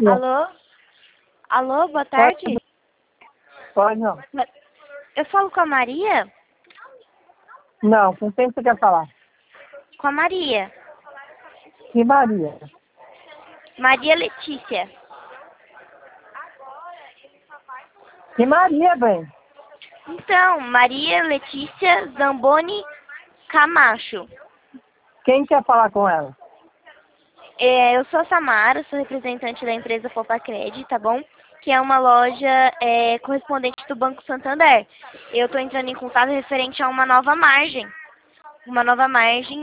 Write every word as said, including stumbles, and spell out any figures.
Alô? Alô, boa tarde. Pode não. Eu falo com a Maria? Não, com quem você quer falar? Com a Maria. Que Maria? Maria Letícia. Que Maria, bem? Então, Maria Letícia Zamboni Camacho. Quem quer falar com ela? É, eu sou a Samara, sou representante da empresa Popacred, tá bom? Que é uma loja é, correspondente do Banco Santander. Eu estou entrando em contato referente a uma nova margem. Uma nova margem